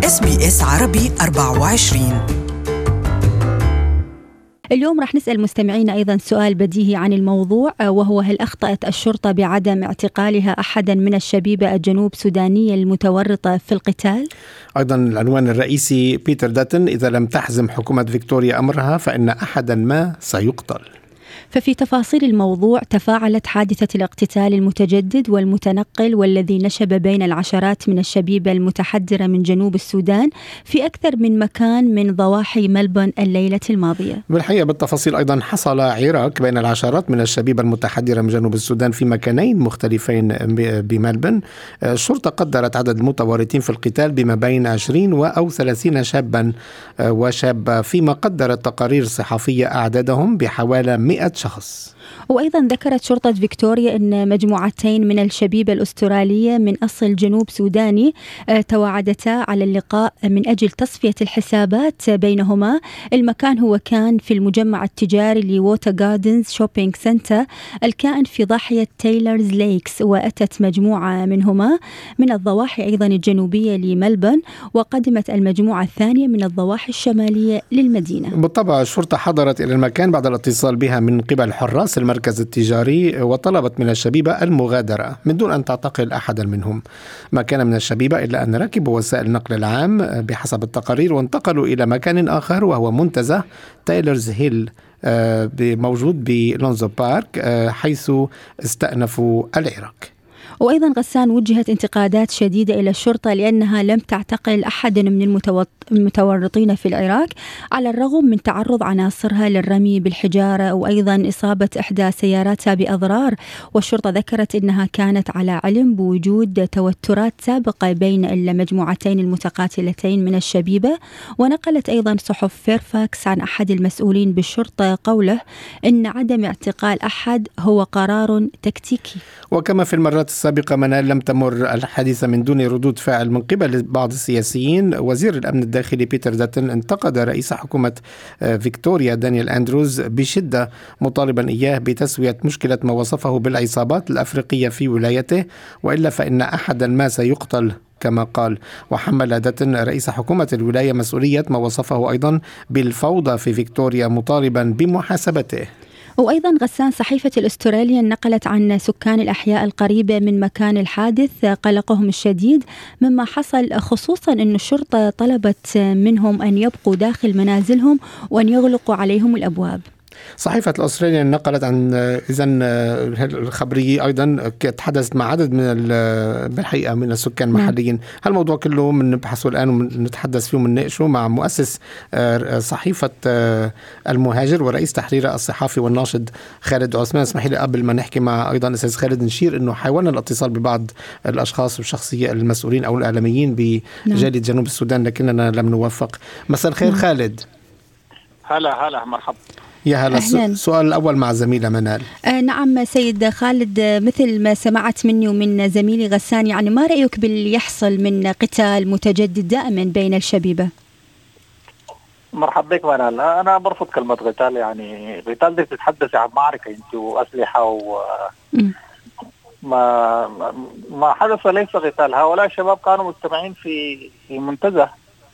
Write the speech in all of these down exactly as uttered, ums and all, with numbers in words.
إس بي إس عربي أربعة وعشرين. اليوم راح نسأل مستمعينا أيضا سؤال بديهي عن الموضوع، وهو هل أخطأت الشرطة بعدم اعتقالها أحدا من الشبيبة الجنوب سودانية المتورطة في القتال؟ أيضا العنوان الرئيسي بيتر داتن: إذا لم تحزم حكومة فيكتوريا أمرها فإن أحدا ما سيقتل. ففي تفاصيل الموضوع، تفاعلت حادثة الاقتتال المتجدد والمتنقل والذي نشب بين العشرات من الشبيبة المتحدرة من جنوب السودان في أكثر من مكان من ضواحي ملبون الليلة الماضية. بالحقيقة بالتفاصيل أيضا حصل عراك بين العشرات من الشبيبة المتحدرة من جنوب السودان في مكانين مختلفين بملبون. الشرطة قدرت عدد المتورطين في القتال بما بين عشرين أو ثلاثين شابا وشابة، فيما قدرت تقارير صحفية أعدادهم بحوالي مئة شخص. وأيضا ذكرت شرطة فيكتوريا أن مجموعتين من الشبيبة الأسترالية من أصل جنوب سوداني تواعدتا على اللقاء من أجل تصفية الحسابات بينهما. المكان هو كان في المجمع التجاري لووتر جاردنز شوبينج سنتر الكائن في ضاحية تايلرز ليكس، وأتت مجموعة منهما من الضواحي أيضا الجنوبية لملبون، وقدمت المجموعة الثانية من الضواحي الشمالية للمدينة. بالطبع الشرطة حضرت إلى المكان بعد الاتصال بها من قبل حراس المركز التجاري، وطلبت من الشبيبة المغادرة من دون أن تعتقل أحدا منهم. ما كان من الشبيبة إلا أن ركبوا وسائل النقل العام بحسب التقارير وانتقلوا إلى مكان آخر، وهو منتزه تايلرز هيل موجود بلونزو بارك، حيث استأنفوا العراك. وأيضا غسان وجهت انتقادات شديدة إلى الشرطة لأنها لم تعتقل أحدا من المتورطين في العراق على الرغم من تعرض عناصرها للرمي بالحجارة وأيضا إصابة إحدى سياراتها بأضرار. والشرطة ذكرت أنها كانت على علم بوجود توترات سابقة بين المجموعتين المتقاتلتين من الشبيبة. ونقلت أيضا صحف فيرفاكس عن أحد المسؤولين بالشرطة قوله أن عدم اعتقال أحد هو قرار تكتيكي. وكما في المرات السابقة منال، لم تمر الحديث من دون ردود فعل من قبل بعض السياسيين. وزير الأمن الداخلي بيتر داتن انتقد رئيس حكومة فيكتوريا دانيال أندروز بشدة، مطالبا إياه بتسوية مشكلة ما وصفه بالعصابات الأفريقية في ولايته، وإلا فإن أحدا ما سيقتل كما قال. وحمل داتن رئيس حكومة الولاية مسؤولية ما وصفه أيضا بالفوضى في فيكتوريا، مطالبا بمحاسبته. وأيضا غسان صحيفة الأستراليا نقلت عن سكان الأحياء القريبة من مكان الحادث قلقهم الشديد مما حصل، خصوصا أن الشرطة طلبت منهم أن يبقوا داخل منازلهم وأن يغلقوا عليهم الأبواب. صحيفة الأستراليا نقلت عن إذن الخبرية أيضا تحدثت مع عدد من بالحقيقة من السكان المحليين. هالموضوع كله من نبحثه الآن ونتحدث فيه ونناقشه مع مؤسس صحيفة المهاجر ورئيس تحرير الصحافي والناشط خالد عثمان. اسمحي لي قبل ما نحكي مع أيضا أستاذ خالد نشير إنه حاولنا الاتصال ببعض الأشخاص والشخصية المسؤولين أو الإعلاميين بجالية جنوب السودان لكننا لم نوفق. مساء الخير خالد. هلا هلا مرحبا. يا هلا. السؤال الأول مع زميلة منال. آه نعم سيد خالد، مثل ما سمعت مني ومن زميلي غسان، يعني ما رأيك باللي يحصل من قتال متجدد دائما بين الشبيبة؟ مرحبا بك منال. أنا برفض كلمة قتال، يعني قتال دي بتتحدث عن معركة انت وأسلحة و ما ما حدث ليس قتال. هؤلاء الشباب كانوا مجتمعين في في منتزه.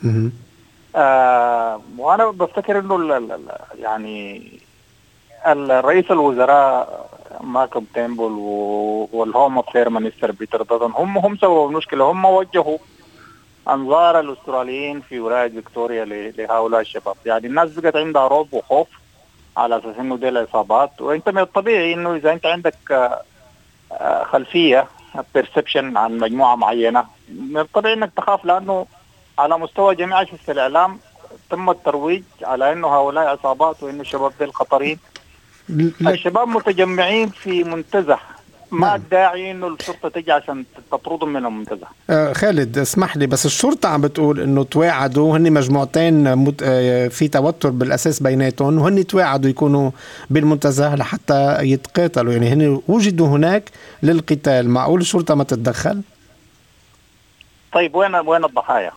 آه وانا بفتكر انه يعني الرئيس الوزراء ماكب تيمبل والهوم افير مينستر بيتر داتن هم هم سبب المشكله. هم وجهوا انظار الاستراليين في ولايه فيكتوريا لهؤلاء الشباب. يعني الناس بقت عندها رعب وخوف على اساس انه دي العصابات، وانت من الطبيعي انه اذا انت عندك خلفيه بيرسبشن عن مجموعه معينه من الطبيعي انك تخاف، لانه على مستوى جميع أجهزة الإعلام تم الترويج على أنه هؤلاء عصابات وأنه الشباب دي الخطرين. الشباب متجمعين في منتزه، ما الداعي أنه الشرطة تجي عشان تطردهم من المنتزه. آه خالد اسمح لي، بس الشرطة عم بتقول أنه تواعدوا هن مجموعتين مت... آه في توتر بالأساس بيناتهم، وهن تواعدوا يكونوا بالمنتزه لحتى يتقاتلوا، يعني هن وجدوا هناك للقتال. معقول الشرطة ما تتدخل؟ طيب وين وين الضحايا؟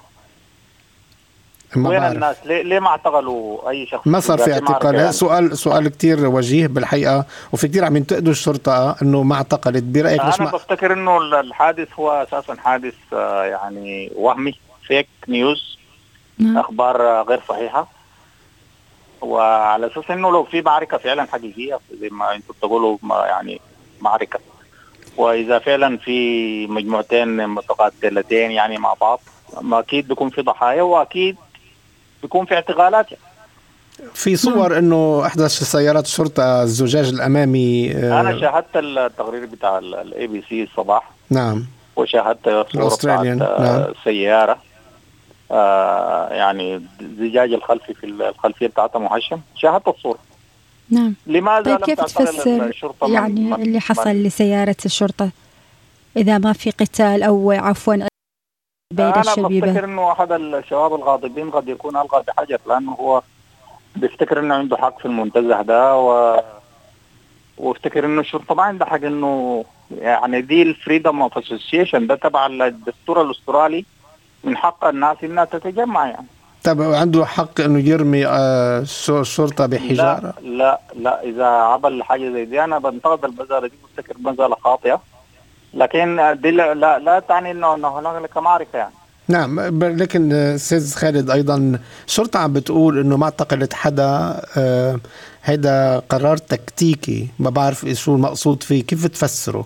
وين الناس؟ ليه ليه ما اعتقلوا اي شخص؟ ما صار في اعتقال. يعني. سؤال سؤال كتير وجيه بالحقيقه، وفي كتير عم ينتقدوا الشرطه انه ما اعتقلت. برايك ليش؟ انا ما... بفتكر انه الحادث هو اساسا حادث يعني وهمي. فيك نيوز، نعم. أخبار غير صحيحة، وعلى أساس إنه لو في معركة فعلا حقيقية زي ما أنتم بتقولوا يعني معركة، وإذا فعلا في مجموعتين متقاتلتين يعني مع بعض، ما أكيد بيكون في ضحايا وأكيد بيكون في اعتقالات يعني. في صور انه احدى سيارات الشرطه الزجاج الامامي آه انا شاهدت التقرير بتاع الاي بي سي الصباح. نعم. وشاهدت صورة بتاعت نعم. سيارة آه يعني زجاج الخلفي في الخلفية بتاعتها محشم، شاهدت الصورة. نعم. لماذا طيب لم كيف تفسر يعني من اللي حصل من لسيارة الشرطة إذا ما في قتال أو عفوا بين أنا الشبيبة؟ بفتكر إنه أحد الشباب الغاضبين قد يكون ألقى بحجر، لأنه هو بيفتكر إنه عنده حق في المنتزه ده، و وافتكر إنه الشرطة ما عندها حق إنه يعني دي الفريدم اوف اسوسيشن ده تبع الدستور الأسترالي، من حق الناس إنها تتجمع يعني. طب عنده حق إنه يرمي آه الشرطة بحجارة؟ لا لا لا إذا عمل حاجة زي دي أنا بنتقد المسألة دي، بفتكر مسألة خاطئة، لكن دي لا لا, لا تعني إنه إنه هناك معركة يعني. نعم، لكن أستاذ خالد أيضا الشرطة عم بتقول إنه ما اعتقلت حدا، آه هيدا قرار تكتيكي، ما بعرف شو المقصود فيه، كيف تفسره؟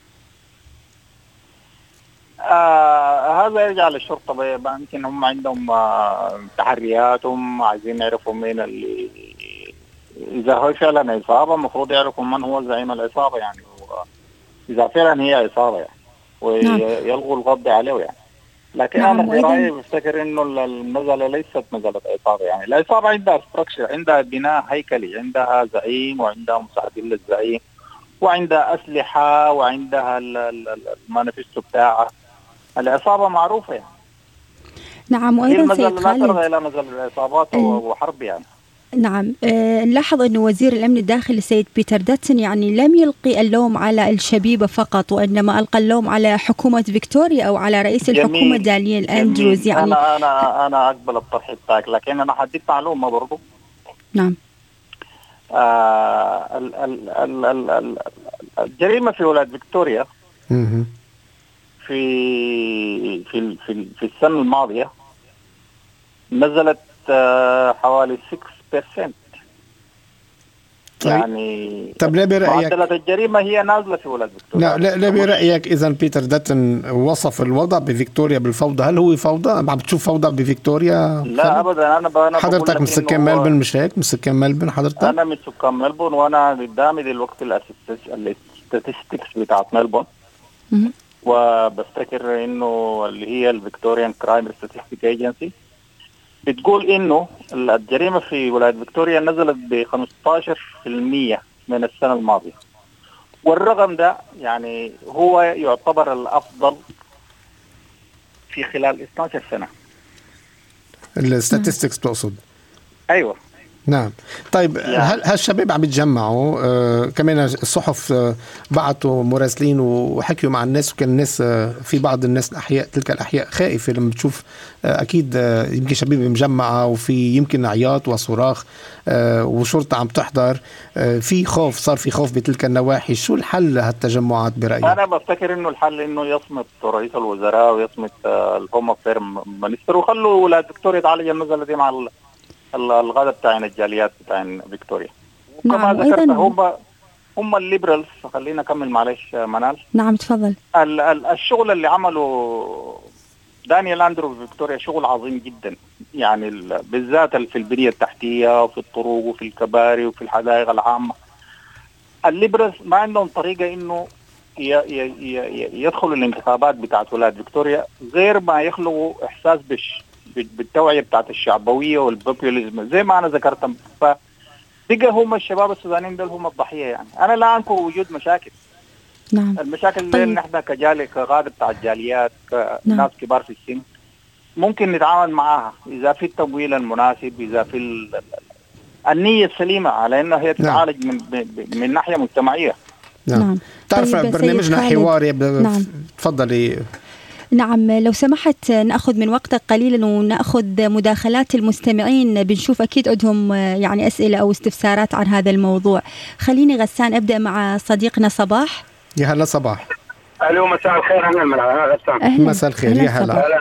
آه هذا يرجع للشرطة، يمكن هم عندهم آه تحرياتهم، عايزين يعرفوا مين اللي، إذا هو فعلا عصابة مفروض يعرفوا من هو زعيم العصابة يعني، إذا فعلا هي عصابة يعني، ويلغوا القبض عليه يعني. لكن نعم. أنا في رأيي بفتكر إنه المسألة ليست مسألة عصابة يعني. العصابة عندها ستراكشر، عندها بناء هيكلي، عندها زعيم وعندها مساعدين للزعيم وعندها أسلحة وعندها المانيفستو بتاعها. العصابة معروفة يعني. نعم. وأيضا سيد خالد لا تلغى إلى مسألة العصابات ال... وحرب يعني. نعم. أه نلاحظ أن وزير الأمن الداخلي السيد بيتر داتسون يعني لم يلقي اللوم على الشبيبة فقط، وإنما ألقى اللوم على حكومة فيكتوريا أو على رئيس جميل. الحكومة دانييل أندروز يعني. أنا أنا أنا أقبل الطرح بتاعك، لكن أنا حديت معلومة برضو. نعم. آه ال ال ال ال ال الجريمة في ولاية فيكتوريا في في في في السنة الماضية نزلت آه حوالي ستة بالمئة. طيب. يعني طب لا برأيك معدلات الجريمة هي نازلة في ولاية فيكتوريا؟ لا لا برأيك إذا بيتر داتن وصف الوضع بفيكتوريا بالفوضى، هل هو فوضى؟ عم بتشوف فوضى بفيكتوريا؟ لا أبدا. أنا أنا حضرتك من سكان ملبن مش هيك؟ من سكان ملبن حضرتك؟ أنا من سكان ملبن، وأنا قدامي دلوقتي الاستاتستكس بتاعت ملبن، وبفتكر إنه اللي هي الفيكتوريان كرايم ستاتستيك ايجنسي بتقول إنه الجريمة في ولاية فيكتوريا نزلت ب خمسة عشر بالمئة من السنة الماضية، والرقم ده يعني هو يعتبر الأفضل في خلال اثنتي عشرة سنة. الستاتستكس تقصد؟ أيوة. نعم. طيب يعني. هل هالشباب عم يتجمعوا آه كمان الصحف آه بعتوا مراسلين وحكيوا مع الناس، وكان الناس آه في بعض الناس الأحياء تلك الأحياء خائفة لما بتشوف آه أكيد آه يمكن شباب مجمعة وفي يمكن عياط وصراخ آه وشرطة عم تحضر، آه في خوف، صار في خوف بتلك النواحي. شو الحل لهالتجمعات برأيك؟ أنا بفتكر إنه الحل إنه يصمت رئيس الوزراء ويصمت آه الهوم أفير مينستر، وخلوا ولاية فيكتوريا تعالج المسألة دي مع ال الغداء بتاعين الجاليات بتاعين فيكتوريا. وكما نعم. ذكرت هم هم الليبرالز. خلينا أكمل معلش منال. نعم تفضل. ال ال الشغل اللي عمله دانيال أندرو في فيكتوريا شغل عظيم جدا يعني، بالذات في البنية التحتية وفي الطرق وفي الكباري وفي الحدائق العامة. الليبرالز ما عندهم طريقة إنه يدخلوا الانتخابات بتاعت ولاية فيكتوريا غير ما يخلقوا إحساس بش بالتوعية بتاعت الشعبوية والبوبوليزم زي ما أنا ذكرت. فبقى هم الشباب السودانيين دول هم الضحية يعني. أنا لا أنكر وجود مشاكل. نعم. المشاكل طيب. دي نحن كجالي كغادة بتاع الجاليات كناس نعم. كبار في السن ممكن نتعامل معها إذا في التمويل المناسب، إذا في النية السليمة على أنه هي تتعالج نعم. من, من ناحية مجتمعية. نعم. نعم. تعرف طيب برنامجنا حواري ب... نعم. تفضلي. نعم لو سمحت نأخذ من وقتك قليلا ونأخذ مداخلات المستمعين، بنشوف أكيد عندهم يعني أسئلة أو استفسارات عن هذا الموضوع. خليني غسان أبدأ مع صديقنا صباح. يا هلا صباح. ألو مساء الخير. أهلا من غسان. مساء الخير. يا هلا.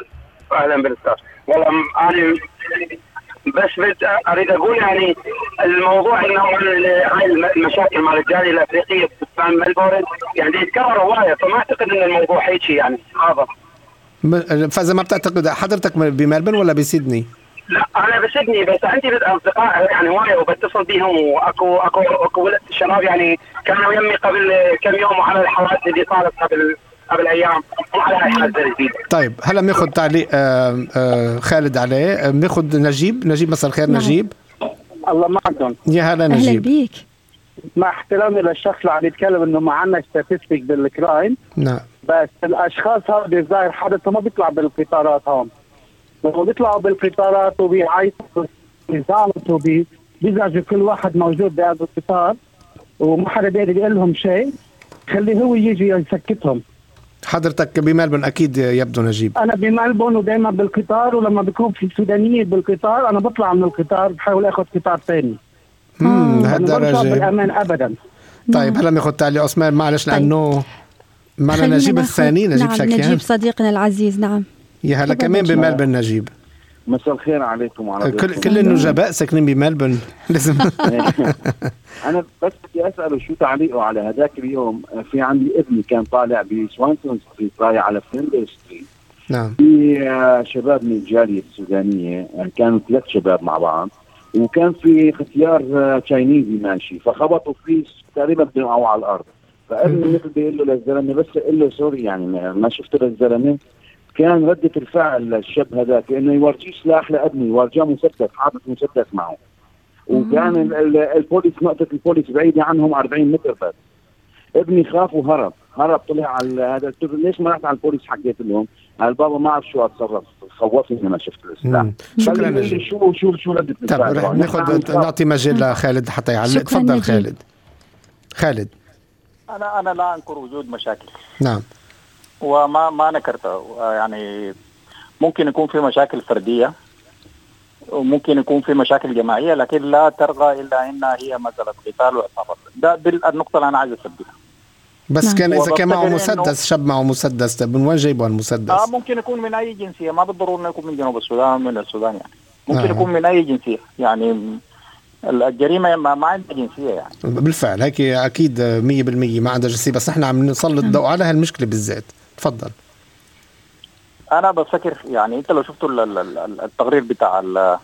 اهلا بالاستاذ. والله انا بس بدي اريد اقول يعني الموضوع انه هاي المشاكل مال الجاليه الافريقيه في ملبورن يعني يتكرر هوايه، فما اعتقد ان الموضوع هيك يعني هذا. فاذا ما بتعتقد حضرتك بملبورن ولا بسيدني؟ لا انا بسيدني، بس عندي اصدقاء يعني هوايه وبتصل بيهم، واكو اكو اكو شباب يعني كانوا يمي قبل كم يوم على الحوادث اللي صارت قبل قبل ايام وعلى هاي الحادثه الجديده. طيب هلا بناخذ تعليق آآ آآ خالد عليه، بناخذ نجيب. نجيب مساء الخير. نعم. نجيب الله معكم. يا هلا نجيب. اهلا بيك. مع احترامي للشخص اللي عم يتكلم انه ما عندنا ستاتستيك بالكرايم، نعم، بس الاشخاص هذول الظاهر حدثهم ما بيطلع بالقطارات هون، لما بيطلعوا بالقطارات وبيعيطوا بيزعلوا بيزعجوا كل واحد موجود بهذا القطار وما حدا بيقدر يقول لهم شيء، خليه هو يجي يسكتهم. حضرتك بملبورن اكيد يبدو نجيب. انا بملبورن ودائما بالقطار، ولما بكون في سودانيه بالقطار انا بطلع من القطار بحاول اخذ قطار ثاني. امم هالدرجه بالامان ابدا. طيب هلا بناخذ تعليق عثمان معلش لانه طيب. معنا نجيب الثاني. نجيب نعم شكيان. نجيب صديقنا العزيز. نعم يا هلا كمان بملبورن نجيب. مساء الخير عليكم وعلى كل كل النجباء ساكنين بملبورن لازم. انا بس بدي اساله شو تعليقه على هذاك اليوم. في عندي ابني كان طالع بسوانسون ستريت رايح على فلندر ستريت. نعم. في شباب من الجاليه السودانيه، كانوا ثلاث شباب مع بعض، وكان في ختيار تشاينيزي ماشي، فخبطوا فيه تقريبا بنقعوا على الارض. فابني مثل بيقول له للزلمه بس قال له سوري يعني ما شفت للزلمه. كان ردة الفعل الشاب هذاك انه يورجيه سلاح لابني، ورجاه مسدس، حاطط مسدس معه. وكان البوليس نقطة البوليس بعيدة عنهم أربعين متر بس. ابني خاف وهرب، هرب طلع على هذا. ليش ما رحت على البوليس حكيت لهم؟ قال بابا ما اعرف شو اتصرف، خوفني لما شفت السلاح. شكرا نجيب. شو شو شو ردة الفعل؟ طيب ناخذ نعطي مجال لخالد حتى يعلق. تفضل خالد. خالد. انا انا لا انكر وجود مشاكل. نعم. وما ما نكرته، يعني ممكن يكون في مشاكل فردية وممكن يكون في مشاكل جماعية، لكن لا ترغى إلا إنها هي مسألة قتال وعصابات. ده النقطة اللي أنا عايز أثبتها. بس نعم. كان إذا كان معه مسدس، شاب معه مسدس، من وين جايبه المسدس؟ آه ممكن يكون من أي جنسية، ما بالضرورة إنه يكون من جنوب السودان من السودان يعني. ممكن آه. يكون من أي جنسية، يعني الجريمة ما, ما عندها جنسية يعني. بالفعل هيك أكيد مية بالمية ما عندها جنسية، بس إحنا عم نسلط الضوء على هالمشكلة بالذات. تفضل. أنا بفكر يعني أنت لو شفتوا التقرير بتاع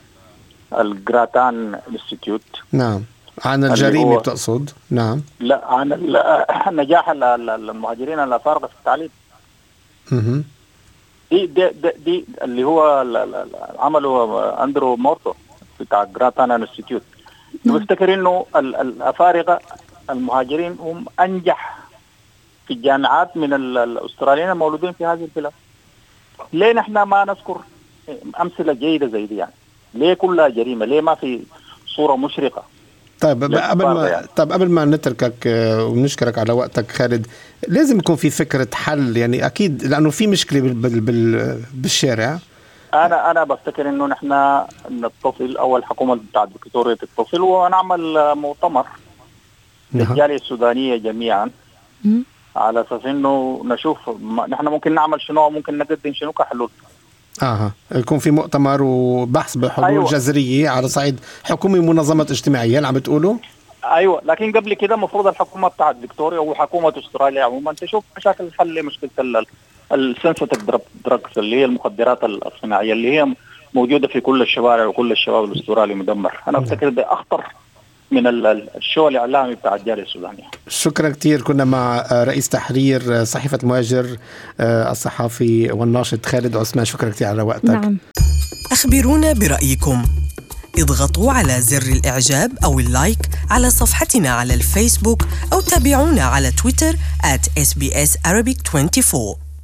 الجراتان انستيتيوت. نعم. عن الجريمة بتقصد؟ نعم. لا عن نجاح المهاجرين الأفارقة في التعليم. اها. دي, دي, دي, دي اللي هو عمله أندرو مورتو بتاع جراتان انستيتيوت. بفتكر إنه الأفارقة المهاجرين هم أنجح في الجامعات من الأستراليين المولودين في هذه البلاد. ليه نحن ما نذكر أمثلة جيدة زي دي يعني؟ ليه كلها جريمة؟ ليه ما في صورة مشرقة؟ طيب قبل ما يعني. طب قبل ما نتركك ونشكرك على وقتك خالد، لازم يكون في فكرة حل يعني أكيد، لأنه في مشكلة بال بال بالشارع. أنا أنا بفتكر إنه نحن نتصل أول حكومة بتاعت فيكتوريا تتصل ونعمل مؤتمر للجالية السودانية جميعا م- على أساس إنه نشوف نحن ممكن نعمل شنو، ممكن نقدم شنو كحلول. آه يكون في مؤتمر وبحث بحلول أيوة. جذرية على صعيد حكومي ومنظمة اجتماعية اللي عم بتقولوا. أيوة، لكن قبل كده مفروض الحكومة بتاعت فيكتوريا وحكومة أستراليا عموما تشوف مشاكل حل مشكلة السنسيتيف دراجز اللي هي المخدرات الصناعية اللي هي موجودة في كل الشوارع وكل الشباب الأسترالي مدمر. أنا أفتكر ده أخطر من الشو الإعلامي بتاع الجالية السودانية. شكرا كتير. كنا مع رئيس تحرير صحيفة المهاجر الصحافي والناشط خالد عثمان. شكرا كتير على وقتك. نعم. أخبرونا برأيكم، اضغطوا على زر الإعجاب أو اللايك على صفحتنا على الفيسبوك أو تابعونا على تويتر آت إس بي إس Arabic أربعة وعشرين.